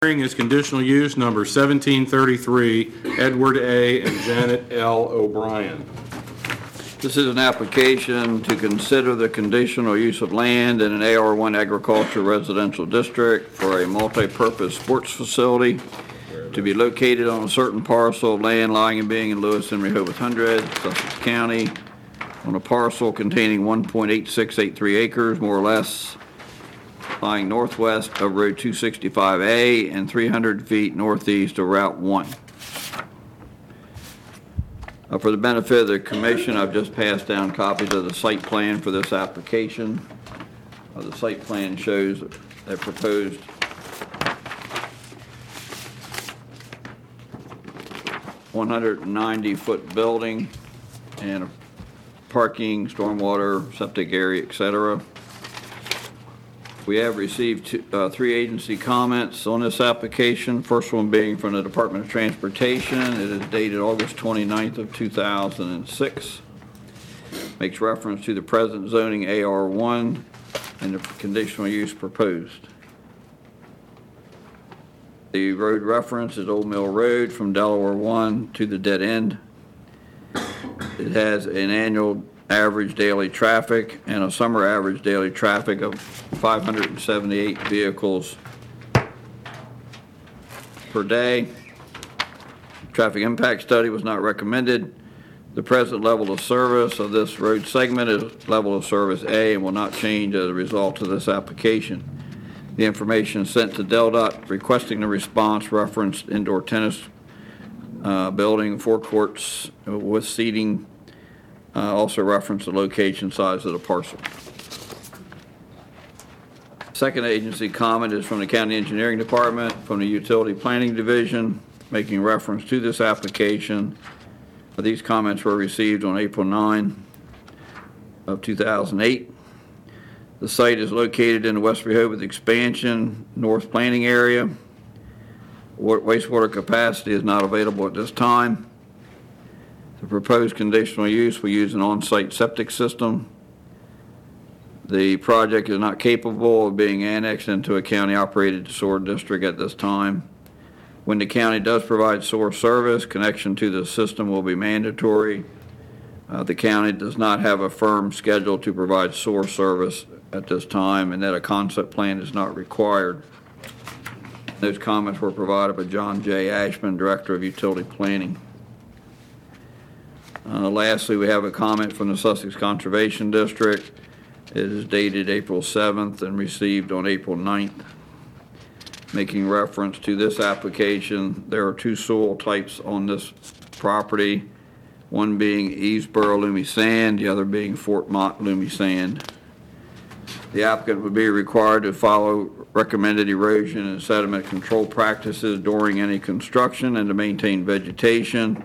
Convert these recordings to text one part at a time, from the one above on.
Hearing is conditional use number 1733, Edward A. and Janet L. O'Brien. This is an application to consider the conditional use of land in an AR1 agriculture residential district for a multi-purpose sports facility to be located on a certain parcel of land lying and being in Lewis and Rehoboth Hundred, Sussex County, on a parcel containing 1.8683 acres, more or less, lying northwest of Road 265A and 300 feet northeast of Route 1. For the benefit of the commission, I've just passed down copies of the site plan for this application. The site plan shows a proposed (190-foot) building and a parking, stormwater, septic area, etc. We have received three agency comments on this application. First one being from the Department of Transportation. It is dated August 29th of 2006. Makes reference to the present zoning AR1 and the conditional use proposed. The road reference is Old Mill Road from Delaware 1 to the dead end. It has an annual average daily traffic and a summer average daily traffic of 578 vehicles per day. Traffic impact study was not recommended. The present level of service of this road segment is level of service A and will not change as a result of this application. The information sent to DelDOT requesting the response referenced indoor tennis building, 4 courts with seating, also reference the location, size of the parcel. Second agency comment is from the County Engineering Department, from the Utility Planning Division, making reference to this application. These comments were received on April 9 of 2008. The site is located in the West Rehoboth Expansion North Planning Area. Wastewater capacity is not available at this time. The proposed conditional use will use an on-site septic system. The project is not capable of being annexed into a county-operated sewer district at this time. When the county does provide sewer service, connection to the system will be mandatory. The county does not have a firm schedule to provide sewer service at this time, and that a concept plan is not required. Those comments were provided by John J. Ashman, Director of Utility Planning. Lastly, we have a comment from the Sussex Conservation District. It is dated April 7th and received on April 9th. Making reference to this application, there are 2 soil types on this property, one being Easboro Loomy Sand, the other being Fort Mott Loomy Sand. The applicant would be required to follow recommended erosion and sediment control practices during any construction and to maintain vegetation.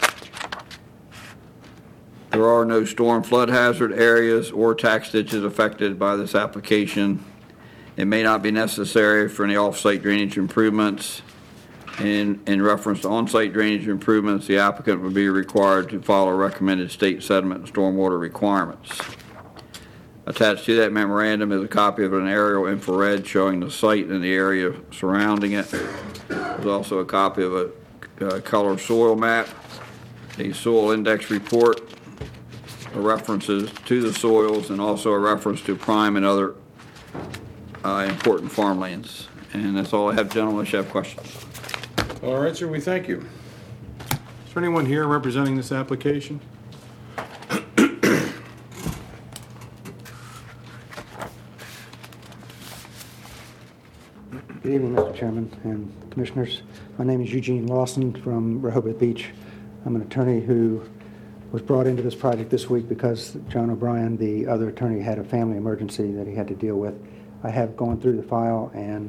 There are no storm flood hazard areas or tax ditches affected by this application. It may not be necessary for any off-site drainage improvements. In reference to on-site drainage improvements, the applicant would be required to follow recommended state sediment and stormwater requirements. Attached to that memorandum is a copy of an aerial infrared showing the site and the area surrounding it. There's also a copy of a color soil map, a soil index report, references to the soils, and also a reference to prime and other important farmlands. And that's all I have, gentlemen, unless you have questions. All right, sir, we thank you. Is there anyone here representing this application? Good evening, Mr. Chairman and Commissioners. My name is Eugene Lawson from Rehoboth Beach. I'm an attorney who was brought into this project this week because John O'Brien, the other attorney, had a family emergency that he had to deal with. I have gone through the file, and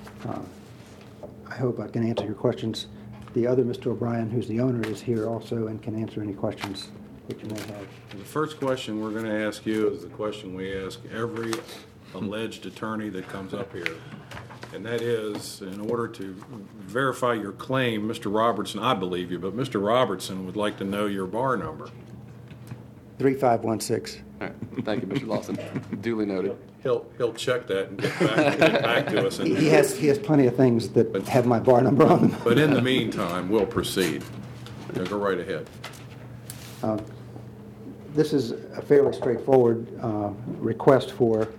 I hope I can answer your questions. The other Mr. O'Brien, who's the owner, is here also and can answer any questions that you may have. The first question we're going to ask you is the question we ask every alleged attorney that comes up here. And that is, in order to verify your claim, Mr. Robertson, I believe you, but Mr. Robertson would like to know your bar number. 3516. All right. Thank you, Mr. Lawson. Duly noted. He'll check that and get back to us. He has plenty of things that have my bar number on them. But in the meantime, we'll proceed. Go right ahead. This is a fairly straightforward request for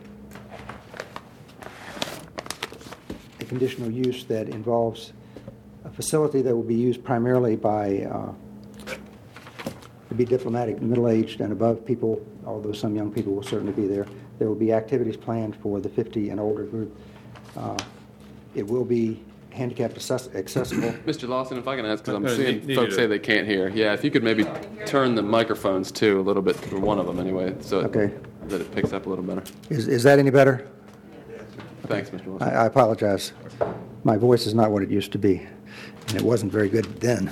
a conditional use that involves a facility that will be used primarily by, to be diplomatic, middle-aged and above people, although some young people will certainly be there. There will be activities planned for the 50 and older group. It will be handicapped accessible. Mr. Lawson, if I can ask, because I'm No, seeing you folks do. say they can't hear. Yeah, if you could maybe turn the microphones too a little bit, for one of them anyway, so Okay. that it picks up a little better. Is that any better? Thanks, Mr. Lawson. I apologize. My voice is not what it used to be, and it wasn't very good then.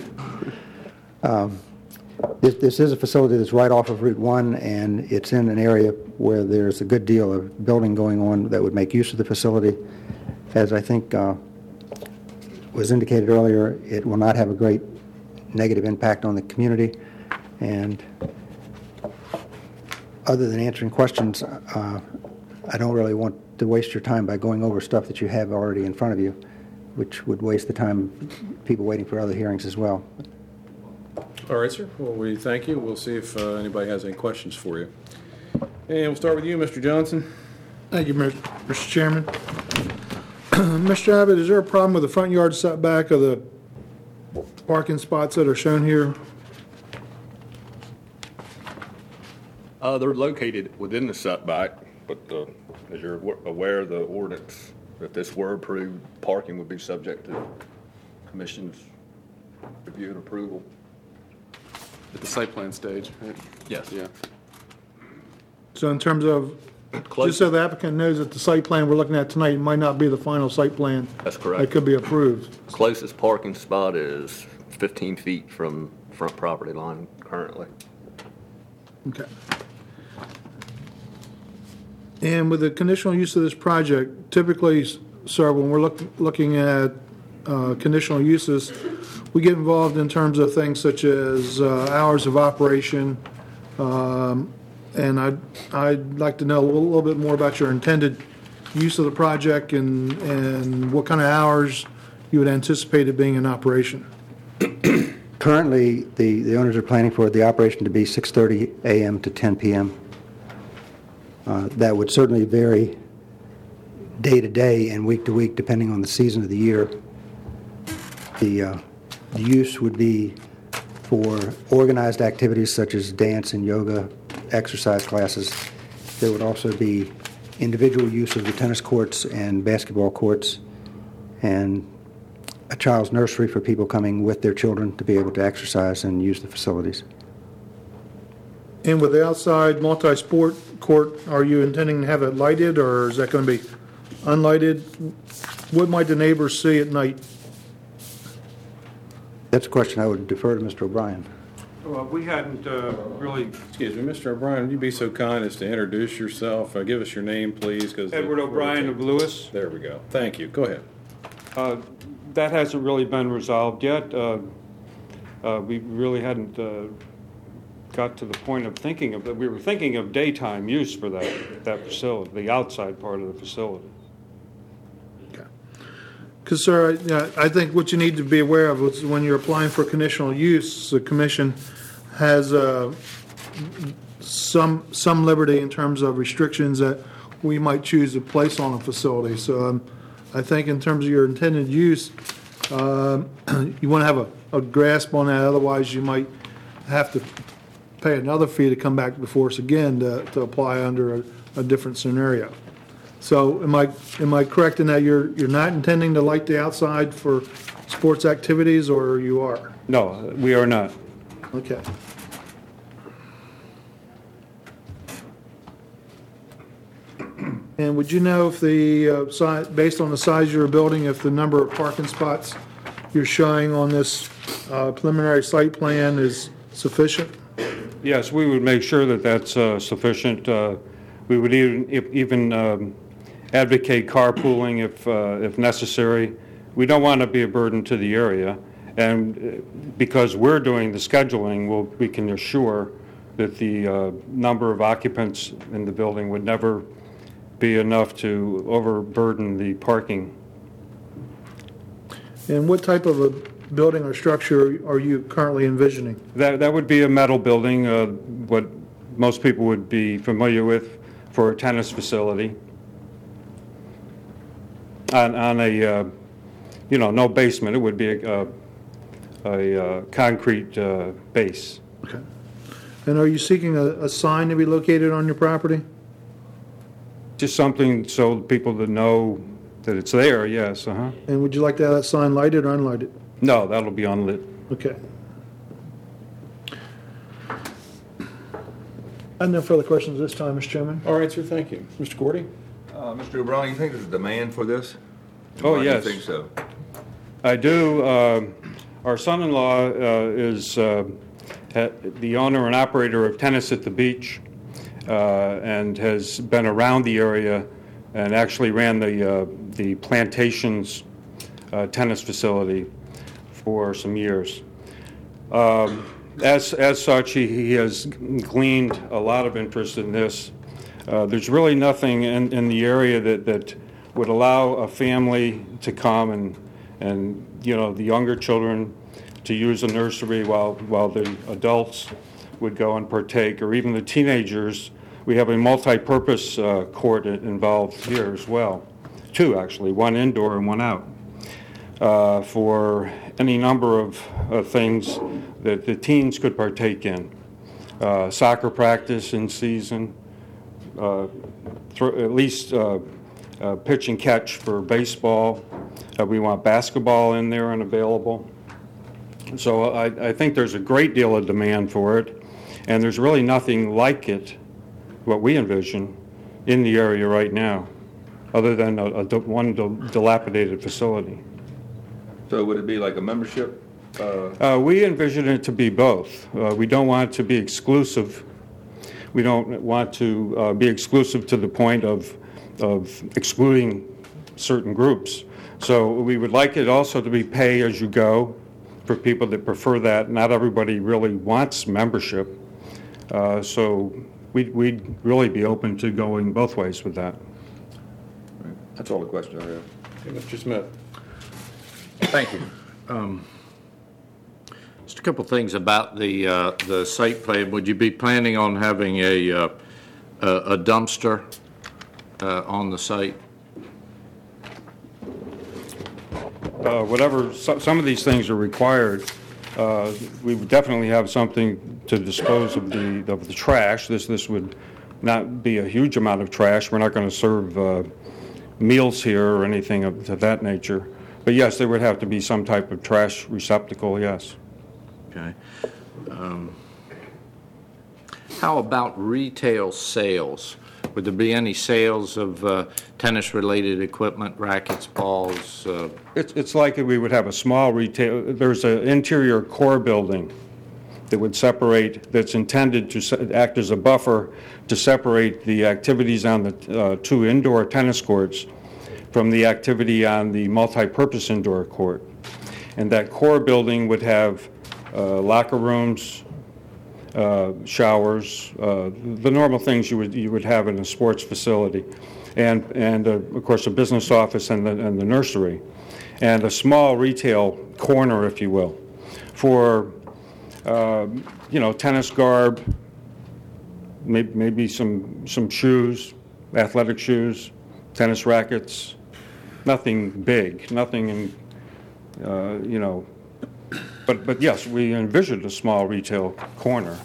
This is a facility that's right off of Route 1, and it's in an area where there's a good deal of building going on that would make use of the facility. As I think was indicated earlier, it will not have a great negative impact on the community, and other than answering questions, I don't really want to waste your time by going over stuff that you have already in front of you, which would waste the time of people waiting for other hearings as well. All right, sir. Well, we thank you. We'll see if anybody has any questions for you. And we'll start with you, Mr. Johnson. Thank you, Mr. Chairman. Mr. Abbott, is there a problem with the front yard setback of the parking spots that are shown here? They're located within the setback, but as you're aware of the ordinance, if this were approved, parking would be subject to Commission's review and approval. At the site plan stage, right? Yes. Yeah. So in terms of, just so the applicant knows that the site plan we're looking at tonight might not be the final site plan. That's correct. That could be approved. Closest parking spot is 15 feet from front property line currently. Okay. And with the conditional use of this project, typically, sir, when we're looking at conditional uses, we get involved in terms of things such as hours of operation, and I'd like to know a little bit more about your intended use of the project and what kind of hours you would anticipate it being in operation. Currently, the owners are planning for the operation to be 6:30 a.m. to 10 p.m. That would certainly vary day to day and week to week, depending on the season of the year. The use would be for organized activities such as dance and yoga, exercise classes. There would also be individual use of the tennis courts and basketball courts, and a child's nursery for people coming with their children to be able to exercise and use the facilities. And with the outside multi-sport court, are you intending to have it lighted, or is that going to be unlighted? What might the neighbors see at night? That's a question I would defer to Mr. O'Brien. Well, we hadn't really, Excuse me, Mr. O'Brien, would you be so kind as to introduce yourself? Give us your name, please. Edward O'Brien of Lewis. There we go. Thank you. Go ahead. That hasn't really been resolved yet. We really hadn't got to the point of thinking of that. We were thinking of daytime use for that facility, the outside part of the facility. Because, sir, I think what you need to be aware of is when you're applying for conditional use, the commission has some liberty in terms of restrictions that we might choose to place on a facility. So I think in terms of your intended use, you want to have a grasp on that. Otherwise, you might have to pay another fee to come back before us again to apply under a different scenario. So am I correct in that you're not intending to light the outside for sports activities, or you are? No, we are not. Okay. And would you know if the size, based on the size of your building, if the number of parking spots you're showing on this preliminary site plan is sufficient? Yes, we would make sure that that's sufficient. We would even advocate carpooling if necessary. We don't want to be a burden to the area, and because we're doing the scheduling, we can assure that the number of occupants in the building would never be enough to overburden the parking. And what type of a building or structure are you currently envisioning? That would be a metal building, what most people would be familiar with for a tennis facility. On a, no basement, it would be a concrete base. Okay. And are you seeking a sign to be located on your property? Just something so people to know that it's there, yes, uh-huh. And would you like to have that sign lighted or unlighted? No, that'll be unlit. Okay. I have no further questions this time, Mr. Chairman. All right, sir, thank you. Mr. Gordy? Mr. O'Brien, you think there's a demand for this? Oh, Why yes. do you think so? I do. Our son-in-law is the owner and operator of Tennis at the Beach, and has been around the area and actually ran the Plantations tennis facility for some years. As such, he has gleaned a lot of interest in this. There's really nothing in the area that would allow a family to come and the younger children to use a nursery while the adults would go and partake, or even the teenagers. We have a multi-purpose court involved here as well. Two, actually, one indoor and one out, for any number of things that the teens could partake in. Soccer practice in season, at least pitch and catch for baseball. We want basketball in there and available. So I think there's a great deal of demand for it, and there's really nothing like it, what we envision, in the area right now, other than one dilapidated facility. So would it be like a membership? We envision it to be both. We don't want it to be exclusive. We don't want to be exclusive to the point of excluding certain groups. So we would like it also to be pay as you go for people that prefer that. Not everybody really wants membership. So we'd really be open to going both ways with that. That's all the questions I have. Okay, Mr. Smith? Thank you. Just a couple things about the site plan. Would you be planning on having a dumpster on the site? Some of these things are required. We would definitely have something to dispose of the trash. This would not be a huge amount of trash. We're not going to serve meals here or anything of that nature. But yes, there would have to be some type of trash receptacle, yes. Okay. How about retail sales? Would there be any sales of tennis-related equipment, rackets, balls? It's likely we would have a small retail. There's an interior core building that would separate, that's intended to act as a buffer to separate the activities on the two indoor tennis courts from the activity on the multi-purpose indoor court. And that core building would have locker rooms, showers, the normal things you would have in a sports facility, and of course a business office and the nursery, and a small retail corner, if you will, for tennis garb, maybe some shoes, athletic shoes, tennis rackets. Nothing big, nothing in, But yes, we envisioned a small retail corner.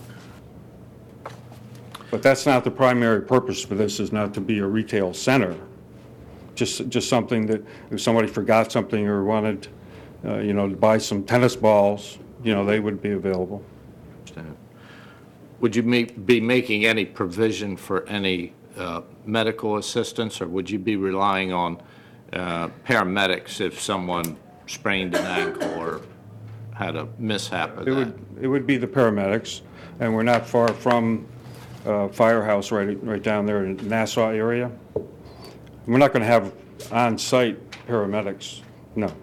But that's not the primary purpose for this, is not to be a retail center. Just something that if somebody forgot something or wanted, to buy some tennis balls, they would be available. Would you be making any provision for any medical assistance, or would you be relying on paramedics if someone sprained an ankle or had a mishap of that? It would be the paramedics, and we're not far from Firehouse right down there in Nassau area. We're not going to have on-site paramedics, no.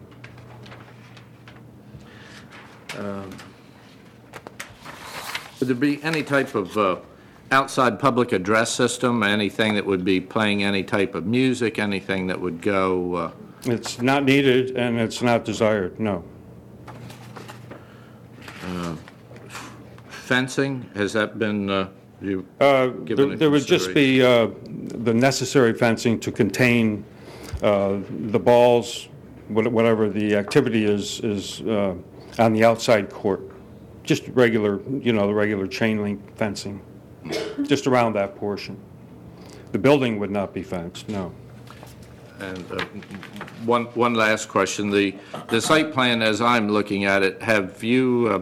Would there be any type of outside public address system, anything that would be playing any type of music, anything that would go? It's not needed and it's not desired, no. Fencing, has that been, given a There would just be the necessary fencing to contain the balls, whatever the activity is on the outside court. Just regular, the regular chain link fencing, just around that portion. The building would not be fenced, no. And one last question. The site plan, as I'm looking at it, have you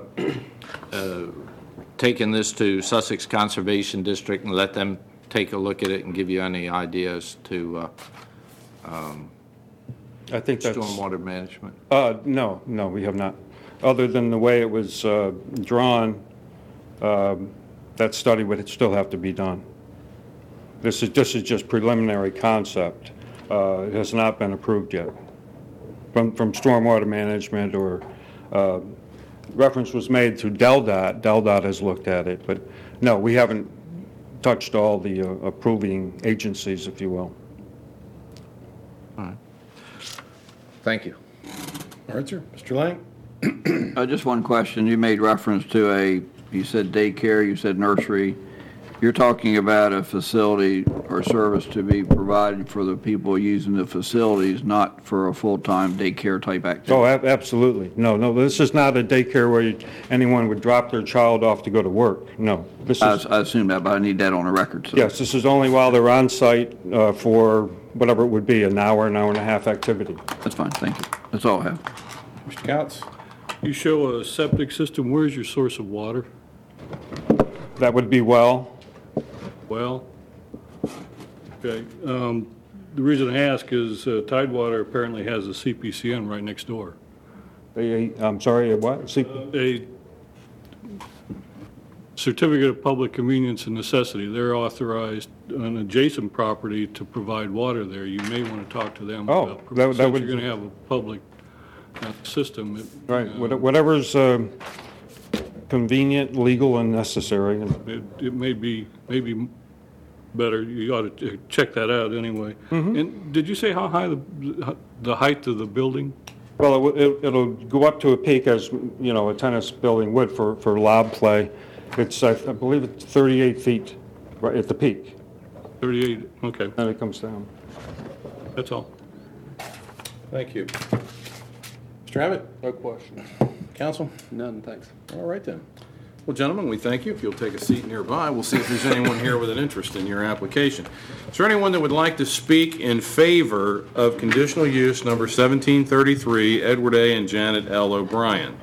taken this to Sussex Conservation District and let them take a look at it and give you any ideas to I think that's... stormwater management? No, we have not. Other than the way it was drawn, that study would still have to be done. This is just preliminary concept. It has not been approved yet from stormwater management, or reference was made to DELDOT. DELDOT has looked at it, but no, we haven't touched all the approving agencies, if you will. All right. Thank you. All right, sir. Mr. Lang? Just one question. You made reference to you said daycare, you said nursery. You're talking about a facility or service to be provided for the people using the facilities, not for a full-time daycare type activity. Oh, absolutely. No, this is not a daycare where anyone would drop their child off to go to work. No. This is, I assume that, but I need that on the record. So. Yes, this is only while they're on site for whatever it would be, an hour and a half activity. That's fine. Thank you. That's all I have. Mr. Couts? You show a septic system. Where's your source of water? That would be well. Well, okay. The reason I ask is Tidewater apparently has a CPCN right next door. I'm sorry, what? A certificate of public convenience and necessity. They're authorized on an adjacent property to provide water there. You may want to talk to them about, since you're going to have a public system. Right, whatever's convenient, legal, and necessary. It may be better. You ought to check that out anyway. Mm-hmm. And did you say how high the height of the building? Well, it'll go up to a peak, as a tennis building would for lob play. It's I believe it's 38 feet right at the peak. 38. Okay. And it comes down. That's all. Thank you. Mr. Abbott? No questions. Counsel? None, thanks. All right, then. Well, gentlemen, we thank you. If you'll take a seat nearby, we'll see if there's anyone here with an interest in your application. Is there anyone that would like to speak in favor of conditional use number 1733, Edward A. and Janet L. O'Brien?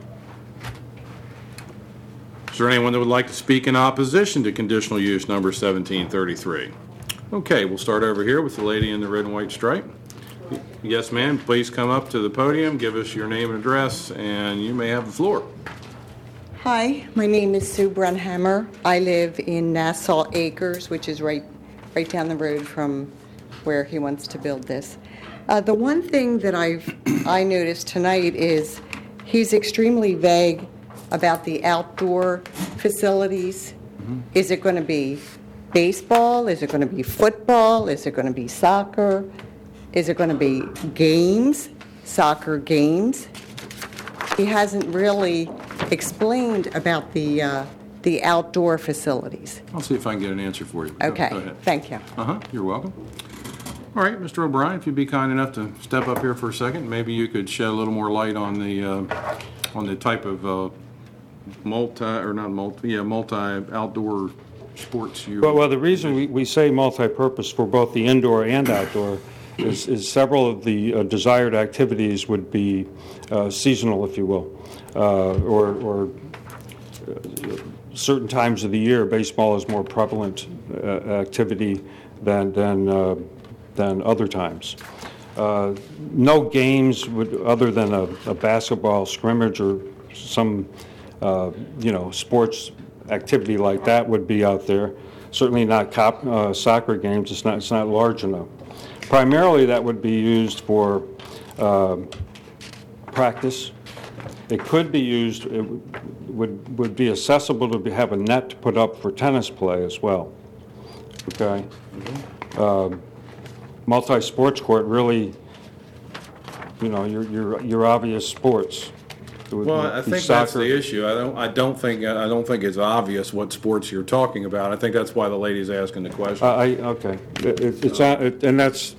Is there anyone that would like to speak in opposition to conditional use number 1733? Okay, we'll start over here with the lady in the red and white stripe. Yes, ma'am. Please come up to the podium, give us your name and address, and you may have the floor. Hi, my name is Sue Brunhammer. I live in Nassau Acres, which is right down the road from where he wants to build this. The one thing that I noticed tonight is he's extremely vague about the outdoor facilities. Mm-hmm. Is it going to be baseball? Is it going to be football? Is it going to be soccer? Is it going to be games, soccer games? He hasn't really explained about the outdoor facilities. I'll see if I can get an answer for you. Okay, Go ahead. thank you. You're welcome. All right, Mr. O'Brien, if you'd be kind enough to step up here for a second, maybe you could shed a little more light on the type of multi-outdoor sports you... Well, the reason we say multi-purpose for both the indoor and outdoor is several of the desired activities would be seasonal, if you will, or certain times of the year. Baseball is more prevalent activity than other times. No games other than a basketball scrimmage or some sports activity like that would be out there. Certainly not soccer games. It's not large enough. Primarily, that would be used for practice. It could be used, it would be accessible to have a net to put up for tennis play as well. Okay? Multi-sports court really, your obvious sports. It would Well, I be think that's soccer. the issue. I don't think it's obvious what sports you're talking about. I think that's why the lady's asking the question. Okay. And that's,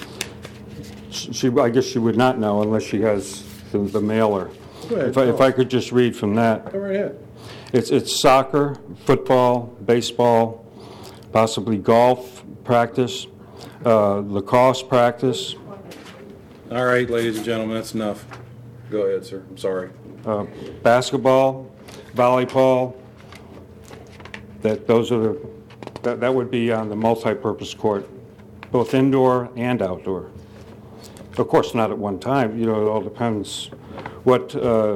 I guess she would not know unless she has the mailer. Go ahead, If I could just read from that. Go right ahead. It's soccer, football, baseball, possibly golf practice, lacrosse practice, All right, ladies and gentlemen, that's enough. Go ahead, sir. I'm sorry. basketball, volleyball. That would be on the multi-purpose court, both indoor and outdoor. Of course, not at one time. It all depends what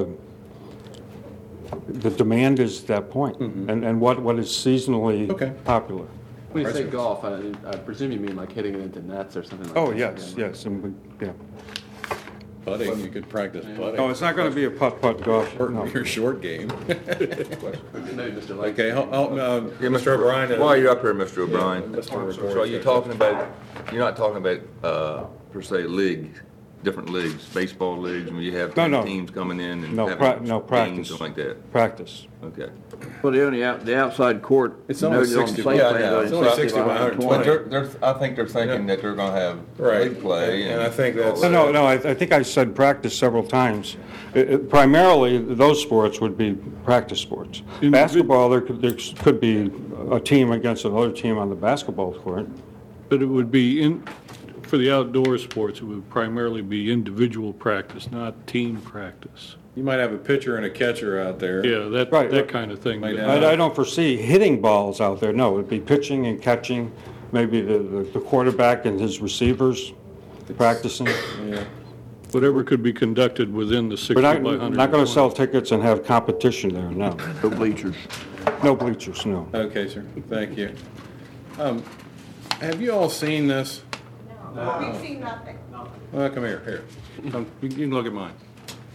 the demand is at that point, and what is seasonally popular. When you say golf, I presume you mean like hitting it into nets or something like Oh, that. yes, yeah. Putting, you could practice putting. No, it's not going to be a putt-putt golf. No. Your short game. Maybe Mr. Lake. Okay, Mr. O'Brien. While you're up here, Mr. O'Brien, Mr. so are you talking about, you're not talking about, per se, different leagues, baseball leagues, when you have No. teams coming in and No, having no games, practice. something like that? Practice. Okay. Well, the outside court. It's only noted on the 60 site yeah, plan, yeah, though, it's only 60 by 120. But I think they're thinking that they're gonna have Right. league play. And I think that's- No, I think I said practice several times. Primarily, those sports would be practice sports. Basketball, there could be a team against another team on the basketball court. But it would be for the outdoor sports, it would primarily be individual practice, not team practice. You might have a pitcher and a catcher out there. Yeah, Right. that kind of thing. Might but- have- I don't foresee hitting balls out there, no. It'd be pitching and catching, maybe the quarterback and his receivers practicing. Whatever could be conducted within the 60 We're by not 120. going to sell tickets and have competition there, no. No bleachers. No bleachers, no. Okay, sir. Thank you. Have you all seen this? We've seen nothing. Well, come here. Come, you can look at mine.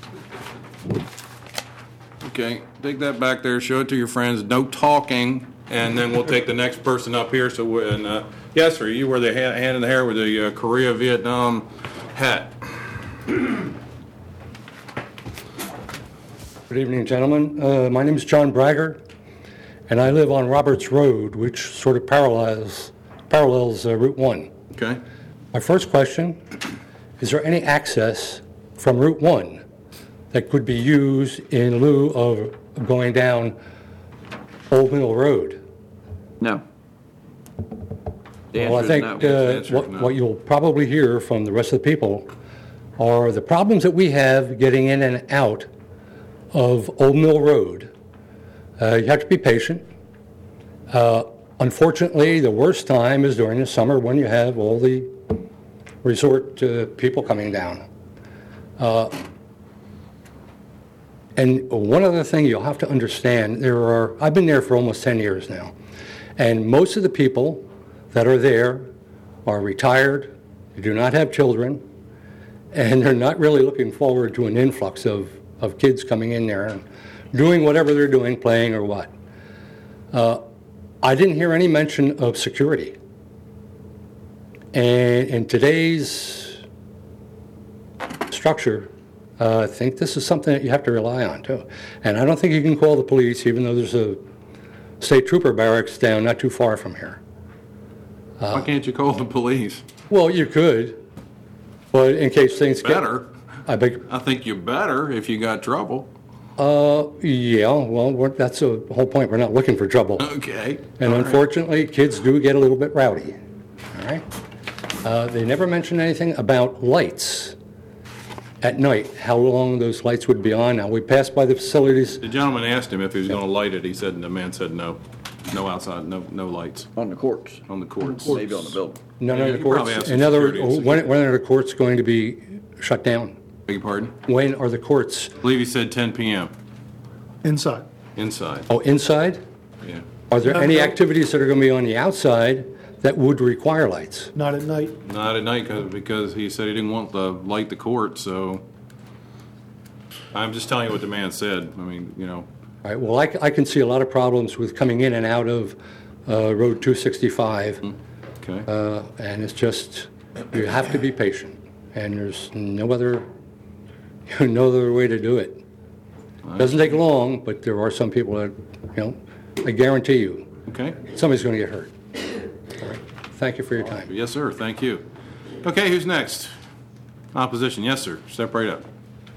Okay, take that back there, show it to your friends, no talking, and then we'll take the next person up here. Yes, sir, you wear the hand in the hair with the Korea, Vietnam hat. Good evening, gentlemen. My name is John Bragger, and I live on Roberts Road, which sort of parallels Route 1. Okay. My first question, is there any access from Route 1 that could be used in lieu of going down Old Mill Road? No. The Well, I answer is think no. The answer is no. what you'll probably hear from the rest of the people are the problems that we have getting in and out of Old Mill Road. You have to be patient. Unfortunately, the worst time is during the summer when you have all the resort people coming down. And one other thing you'll have to understand, I've been there for almost 10 years now, and most of the people that are there are retired, they do not have children, and they're not really looking forward to an influx of kids coming in there and doing whatever they're doing, playing or what. I didn't hear any mention of security. And in today's structure, I think this is something that you have to rely on, too. And I don't think you can call the police, even though there's a state trooper barracks down not too far from here. Why can't you call the police? Well, you could, but in case things get... Better. I think you better if you got trouble. Yeah, well, that's the whole point. We're not looking for trouble. Okay. And All right. unfortunately, kids do get a little bit rowdy, all right? They never mentioned anything about lights at night, how long those lights would be on. Now, we passed by the facilities. The gentleman asked him if he was going to light it. The man said no. No outside, no lights. On the courts. On the courts. Maybe on the building. None Yeah, of the you probably courts. have some In other security and words, when are the courts going to be shut down? Beg your pardon? When are the courts? I believe he said 10 p.m. Inside. inside. Oh, inside? Yeah. Are there any No. activities that are going to be on the outside that would require lights? Not at night. Not at night because he said he didn't want to light the court, so I'm just telling you what the man said. I mean, you know. All right, well, I can see a lot of problems with coming in and out of Road 265. Okay. And it's just, you have to be patient, and there's no other way to do it. Doesn't take long, but there are some people that, you know, I guarantee you, Okay. somebody's going to get hurt. All right. Thank you for your time. Yes, sir. Thank you. Okay, who's next? Opposition. Yes, sir. Step right up.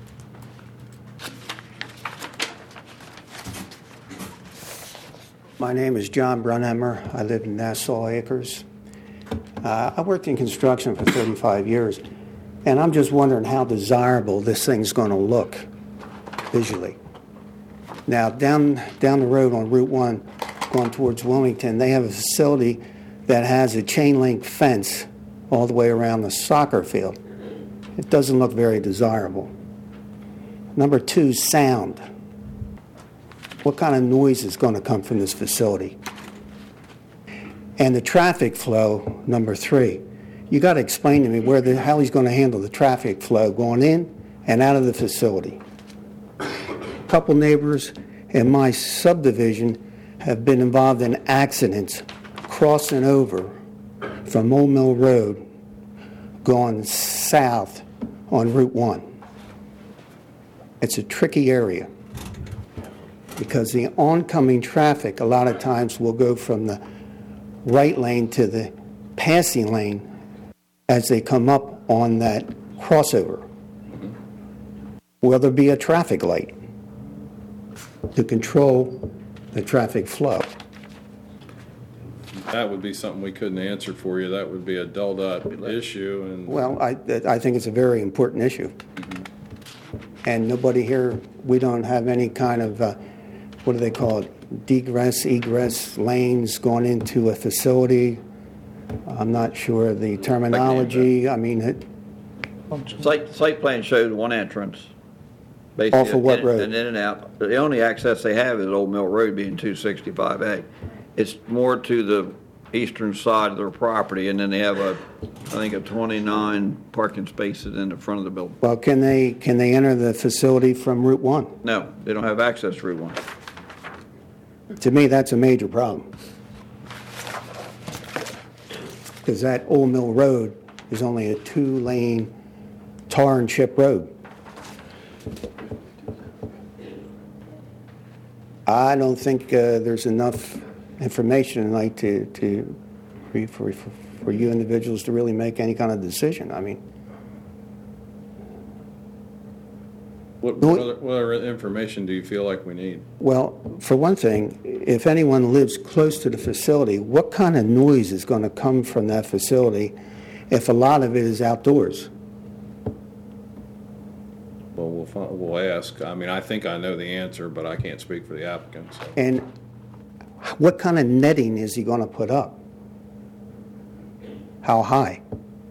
My name is John Brunheimer. I live in Nassau Acres. I worked in construction for 35 years, and I'm just wondering how desirable this thing's going to look visually. Now, down the road on Route 1, going towards Wilmington, they have a facility that has a chain link fence all the way around the soccer field. It doesn't look very desirable. Number 2, sound. What kind of noise is going to come from this facility? And the traffic flow, number 3. You got to explain to me how he's going to handle the traffic flow going in and out of the facility. A couple neighbors in my subdivision have been involved in accidents crossing over from Old Mill Road going south on Route 1. It's a tricky area because the oncoming traffic a lot of times will go from the right lane to the passing lane as they come up on that crossover. Will there be a traffic light to control the traffic flow? That would be something we couldn't answer for you. That would be a DOT issue. And Well, I think it's a very important issue. And nobody here, we don't have any kind of, what do they call it, degress, egress lanes going into a facility. I'm not sure of the terminology. I mean, Site plan shows one entrance. Basically, Off of what road? And in and out. The only access they have is Old Mill Road being 265A. It's more to the eastern side of their property, and then they have I think a 29 parking spaces in the front of the building. well, can they enter the facility from Route 1? No, they don't have access to Route 1. To me, that's a major problem. Because that Old Mill Road is only a 2-lane tar and chip road. I don't think there's enough information tonight for you individuals to really make any kind of decision. I mean, what other information do you feel like we need? well, for one thing, if anyone lives close to the facility, what kind of noise is going to come from that facility if a lot of it is outdoors? Well, we'll ask. I mean, I think I know the answer, but I can't speak for the applicant. So. And what kind of netting is he going to put up? How high?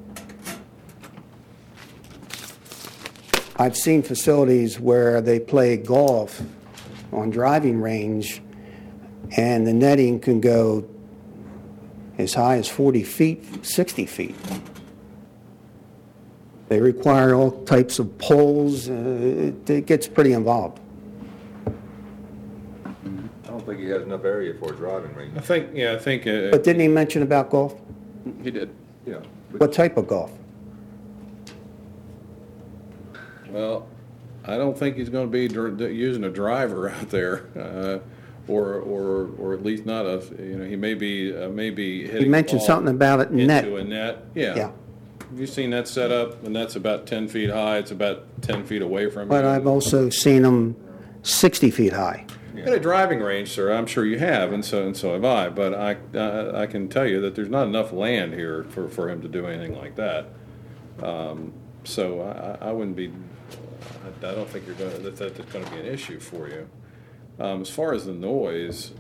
I've seen facilities where they play golf on driving range, and the netting can go as high as 40 feet, 60 feet. They require all types of poles. It gets pretty involved. I don't think he has enough area for a driving range. I think. But didn't he mention about golf? He did. Yeah. What type of golf? Well, I don't think he's going to be using a driver out there, or at least not a. He may be hitting. He mentioned something about it net. Into a net. Yeah. Yeah. Have you seen that set up? And that's about 10 feet high. It's about 10 feet away from you. But I've also seen them 60 feet high. At a driving range, sir, I'm sure you have, and so have I. But I can tell you that there's not enough land here for him to do anything like that. So I wouldn't be. I don't think that's going to be an issue for you. As far as the noise,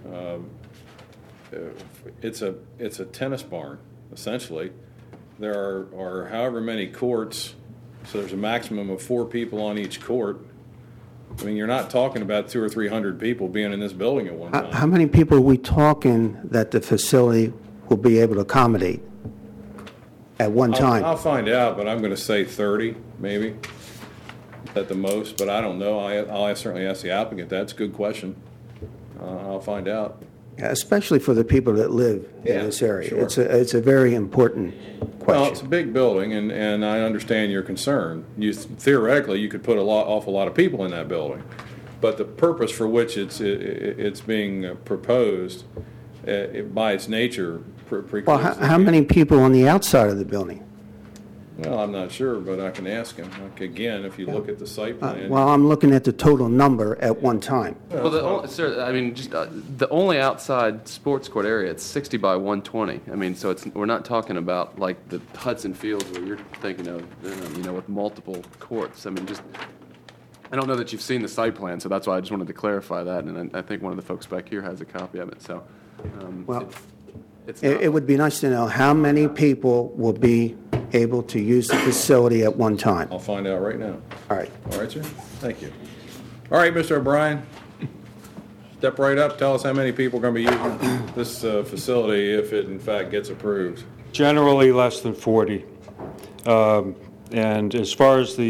it's a tennis barn essentially. There are however many courts, so there's a maximum of 4 people on each court. I mean, you're not talking about 200 or 300 people being in this building at one time. How many people are we talking that the facility will be able to accommodate at one time? I'll find out, but I'm going to say 30, maybe. at the most, but I don't know. I'll certainly ask the applicant. That's a good question. I'll find out. Especially for the people that live in this area. Sure. It's a very important question. Well, it's a big building, and I understand your concern. Theoretically, you could put awful lot of people in that building, but the purpose for which it's being proposed, by its nature, Well, how many people on the outside of the building? Well, I'm not sure, but I can ask him. Again, if you look at the site plan. Well, I'm looking at the total number at one time. Well, sir, I mean, just the only outside sports court area, it's 60 by 120. I mean, so we're not talking about like the Hudson Fields where you're thinking of, with multiple courts. I mean, I don't know that you've seen the site plan, so that's why I just wanted to clarify that. And I think one of the folks back here has a copy of it. So, It would be nice to know how many people will be able to use the facility at one time. I'll find out right now. All right. All right, sir. Thank you. All right, Mr. O'Brien, step right up. Tell us how many people are going to be using this facility if it, in fact, gets approved. Generally less than 40. And as far as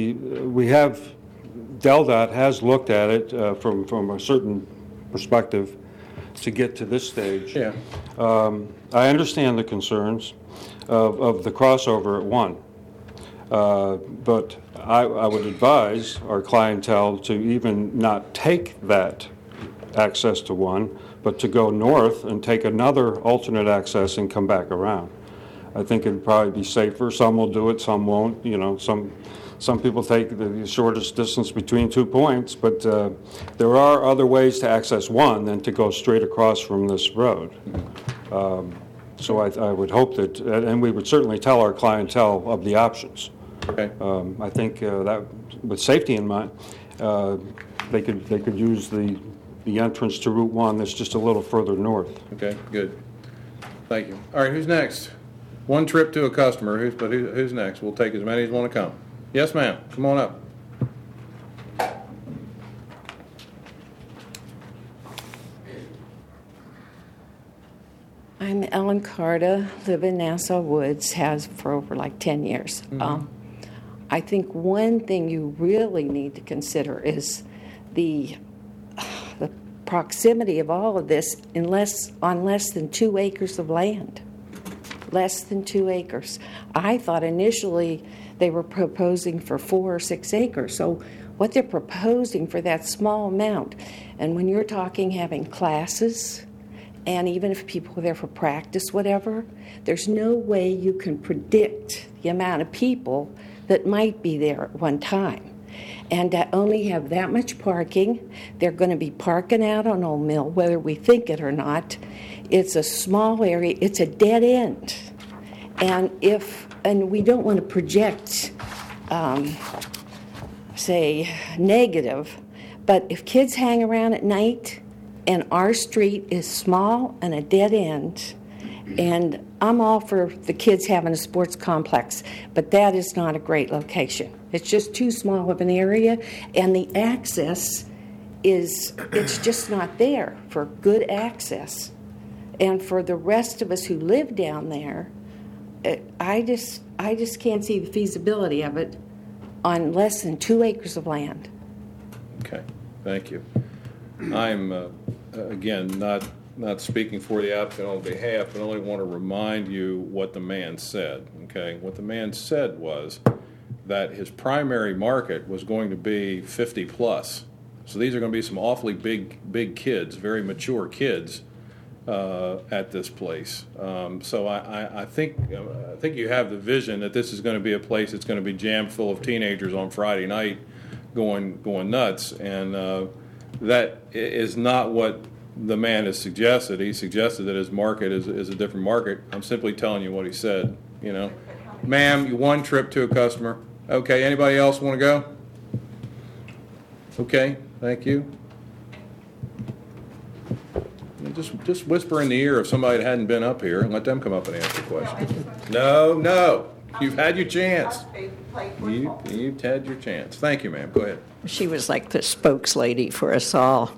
DelDOT has looked at it from a certain perspective to get to this stage. Yeah. I understand the concerns of the crossover at 1. But I would advise our clientele to even not take that access to 1, but to go north and take another alternate access and come back around. I think it'd probably be safer. Some will do it, some won't. Some people take the shortest distance between 2 points, but there are other ways to access 1 than to go straight across from this road. So I would hope that, and we would certainly tell our clientele of the options. Okay. I think that, with safety in mind, they could use the entrance to Route 1 that's just a little further north. Okay, good. Thank you. All right, who's next? One trip to a customer. Who's next? We'll take as many as want to come. Yes, ma'am. Come on up. I'm Ellen Carta, live in Nassau Woods, has for over like 10 years. Mm-hmm. I think one thing you really need to consider is the proximity of all of this on less than 2 acres of land. Less than 2 acres. I thought initially they were proposing for 4 or 6 acres. So what they're proposing for that small amount, and when you're talking having classes, and even if people are there for practice, whatever, there's no way you can predict the amount of people that might be there at one time. And to only have that much parking, they're going to be parking out on Old Mill, whether we think it or not. It's a small area. It's a dead end. And we don't want to project, say, negative, but if kids hang around at night and our street is small and a dead end, and I'm all for the kids having a sports complex, but that is not a great location. It's just too small of an area, and the access it's just not there for good access. And for the rest of us who live down there, I just can't see the feasibility of it on less than 2 acres of land. Okay, thank you. I'm, again, not speaking for the applicant on behalf, but only want to remind you what the man said, okay? What the man said was that his primary market was going to be 50 plus. So these are going to be some awfully big kids, very mature kids at this place. So I think you have the vision that this is going to be a place that's going to be jammed full of teenagers on Friday night going nuts, and that is not what the man has suggested. He suggested that his market is a different market. I'm simply telling you what he said, you know. Ma'am, one trip to a customer. Okay, anybody else want to go? Okay, thank you. Just whisper in the ear of somebody that hadn't been up here and let them come up and answer questions. No. You've had your chance. You've had your chance. Thank you, ma'am. Go ahead. She was like the spokeslady for us all.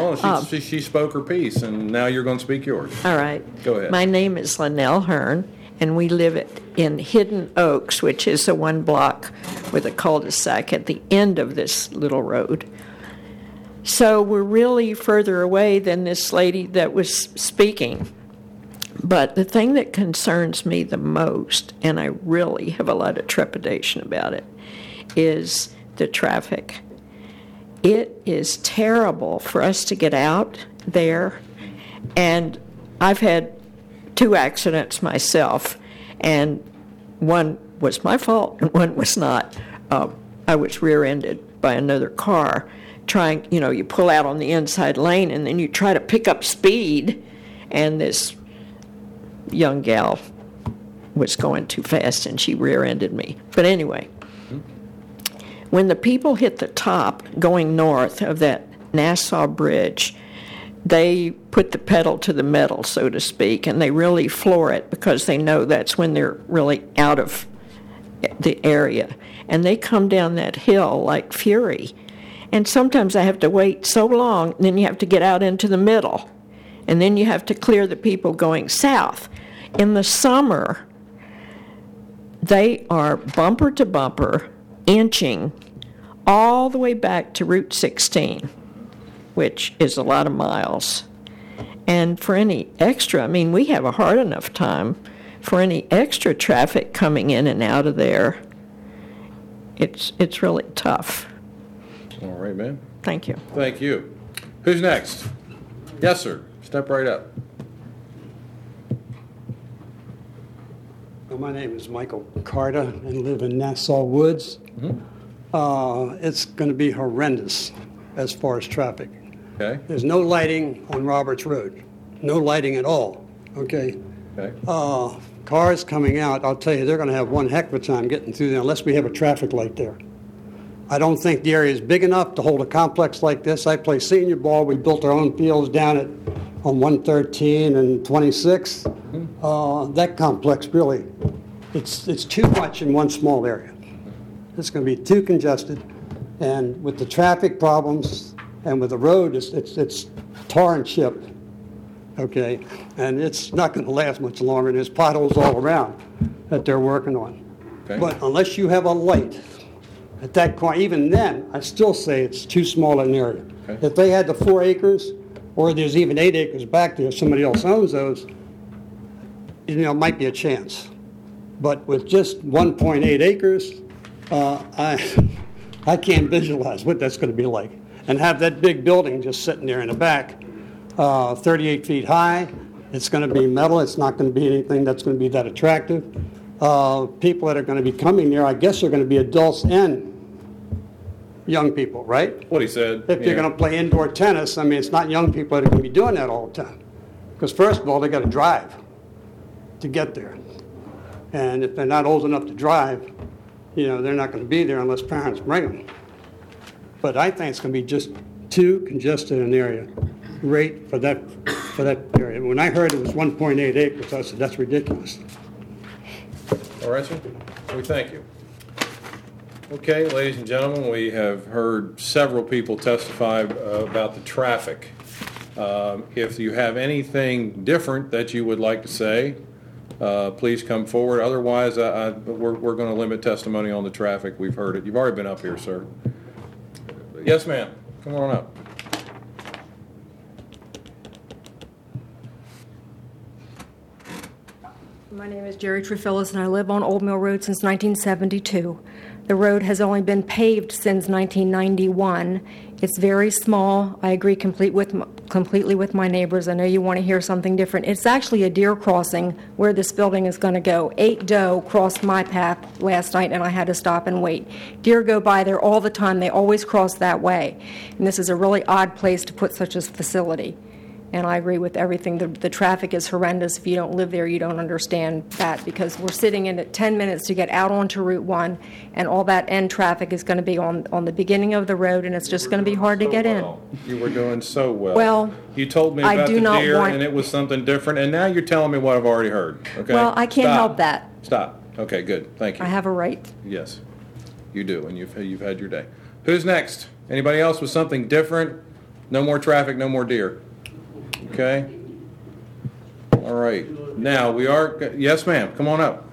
She spoke her piece, and now you're going to speak yours. All right. Go ahead. My name is Linnell Hearn, and we live in Hidden Oaks, which is the one block with a cul-de-sac at the end of this little road. So we're really further away than this lady that was speaking. But the thing that concerns me the most, and I really have a lot of trepidation about it, is the traffic. It is terrible for us to get out there, and I've had 2 accidents myself, and one was my fault and one was not. I was rear-ended by another car trying, you pull out on the inside lane and then you try to pick up speed, and this young gal was going too fast and she rear-ended me. But anyway, when the people hit the top going north of that Nassau Bridge, they put the pedal to the metal, so to speak, and they really floor it because they know that's when they're really out of the area. And they come down that hill like fury. And sometimes I have to wait so long, and then you have to get out into the middle. And then you have to clear the people going south. In the summer, they are bumper to bumper, inching all the way back to Route 16, which is a lot of miles. And for any extra, we have a hard enough time. For any extra traffic coming in and out of there, it's really tough. All right, ma'am. Thank you. Thank you. Who's next? Yes, sir. Step right up. Well, my name is Michael Carter and live in Nassau Woods. It's going to be horrendous as far as traffic. Okay. There's no lighting on Roberts Road. No lighting at all. Okay. Okay. Cars coming out, I'll tell you, they're going to have one heck of a time getting through there unless we have a traffic light there. I don't think the area is big enough to hold a complex like this. I play senior ball. We built our own fields down on 113 and 26. That complex really, it's too much in one small area. It's going to be too congested, and with the traffic problems and with the road, it's tar and chip. Okay, and it's not going to last much longer. There's potholes all around that they're working on. Okay. But unless you have a light at that corner, even then, I still say it's too small an area. Okay. If they had the 4 acres, or there's even 8 acres back there, somebody else owns those, it might be a chance. But with just 1.8 acres, I can't visualize what that's going to be like. And have that big building just sitting there in the back, 38 feet high. It's going to be metal. It's not going to be anything that's going to be that attractive. People that are going to be coming there, I guess, are going to be adults and young people, right? What he said. If you're going to play indoor tennis, it's not young people that are going to be doing that all the time. Because first of all, they got to drive to get there. And if they're not old enough to drive, they're not going to be there unless parents bring them. But I think it's going to be just too congested an area, right, for that area. When I heard it was 1.8 acres, I said, that's ridiculous. All right, sir. We thank you. Okay, ladies and gentlemen, we have heard several people testify about the traffic. If you have anything different that you would like to say, please come forward. Otherwise, we're going to limit testimony on the traffic. We've heard it. You've already been up here, sir. Yes, ma'am. Come on up. My name is Jerry Trufillis, and I live on Old Mill Road since 1972. The road has only been paved since 1991. It's very small. I agree completely with my neighbors. I know you want to hear something different. It's actually a deer crossing where this building is going to go. 8 doe crossed my path last night, and I had to stop and wait. Deer go by there all the time. They always cross that way. And this is a really odd place to put such a facility. And I agree with everything. The traffic is horrendous. If you don't live there, you don't understand that, because we're sitting in at 10 minutes to get out onto Route 1, and all that end traffic is going to be on the beginning of the road, and it's just going to be hard to get in. You were doing so well. Well, you told me about the deer, and it was something different, and now you're telling me what I've already heard. Okay. Well, I can't help that. Stop. Okay, good. Thank you. I have a right. Yes, you do, and you've had your day. Who's next? Anybody else with something different? No more traffic, no more deer. Okay. All All right. Now, we are, yes, ma'am, come on up.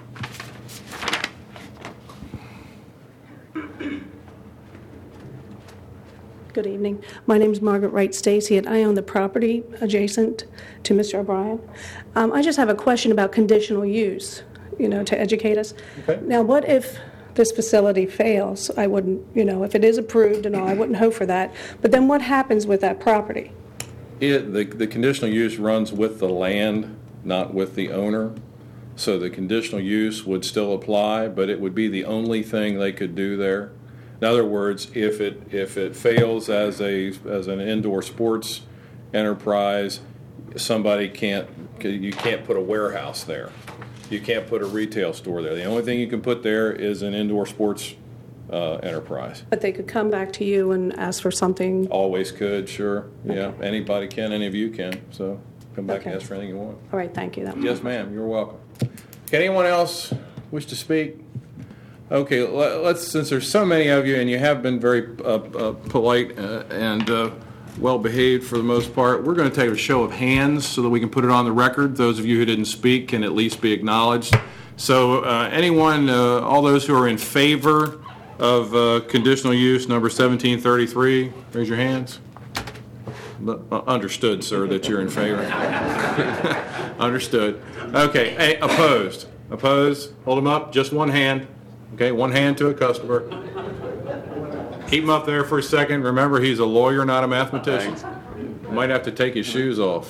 Good evening. My name is Margaret Wright Stacy, and I own the property adjacent to Mr. O'Brien. I just have a question about conditional use, to educate us. Okay. Now, what if this facility fails? I wouldn't, if it is approved and all, I wouldn't hope for that. But then what happens with that property? The conditional use runs with the land, not with the owner. So the conditional use would still apply, but it would be the only thing they could do there. In other words, if it fails as an indoor sports enterprise, you can't put a warehouse there. You can't put a retail store there. The only thing you can put there is an indoor sports enterprise. But they could come back to you and ask for something. Always could, sure. Yeah, anybody can. Any of you can. So come back and ask for anything you want. All right, thank you. Yes, ma'am. You're welcome. Can anyone else wish to speak? Okay, let's, since there's so many of you and you have been very polite and well-behaved for the most part, we're going to take a show of hands so that we can put it on the record. Those of you who didn't speak can at least be acknowledged. So anyone, all those who are in favor of conditional use number 1733, raise your hands. Understood, sir, that you're in favor. Understood. Okay, hey, opposed? Opposed? Hold them up, just one hand. Okay, one hand to a customer. Keep him up there for a second. Remember, he's a lawyer, not a mathematician. Might have to take his shoes off.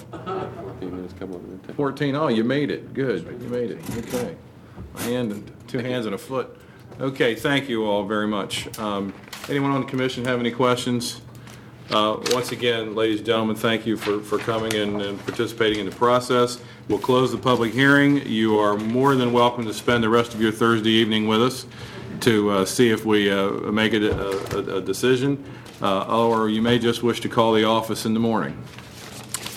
14, oh, you made it. Good, you made it. Okay. A hand and 2 hands and a foot. Okay, thank you all very much. Anyone on the commission have any questions? Once again, ladies and gentlemen, thank you for coming and participating in the process. We'll close the public hearing. You are more than welcome to spend the rest of your Thursday evening with us to see if we make a decision, or you may just wish to call the office in the morning.